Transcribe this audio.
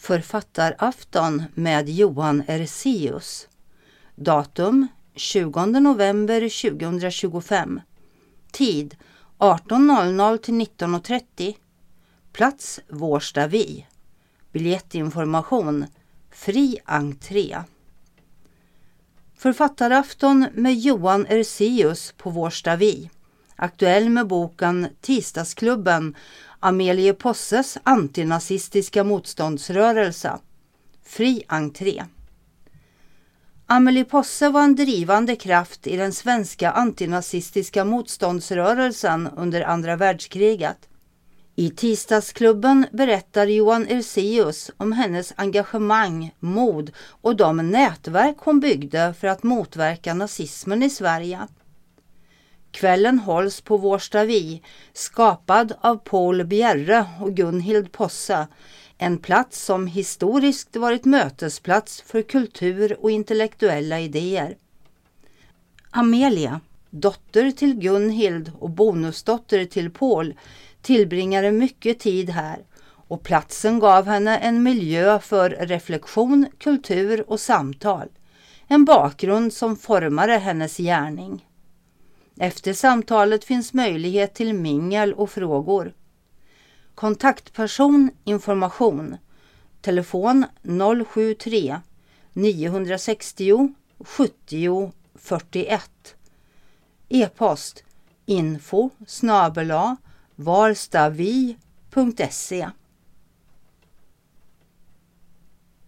Författarafton med Johan Erseus. Datum 20 november 2025. Tid 18.00 till 19.30. Plats Vårstavi. Biljettinformation fri entré. Författarafton med Johan Erseus på Vårstavi. Aktuell med boken Tisdagsklubben, Amelie Posses antinazistiska motståndsrörelse. Fri entré. Amelie Posse var en drivande kraft i den svenska antinazistiska motståndsrörelsen under andra världskriget. I Tisdagsklubben berättar Johan Erseus om hennes engagemang, mod och de nätverk hon byggde för att motverka nazismen i Sverige. Kvällen hålls på Vårstavi, skapad av Paul Bjerre och Gunhild Posse, en plats som historiskt varit mötesplats för kultur och intellektuella idéer. Amelia, dotter till Gunhild och bonusdotter till Paul, tillbringade mycket tid här och platsen gav henne en miljö för reflektion, kultur och samtal, en bakgrund som formade hennes gärning. Efter samtalet finns möjlighet till mingel och frågor. Kontaktperson information. Telefon 073 960 70 41. E-post info@varstavi.se.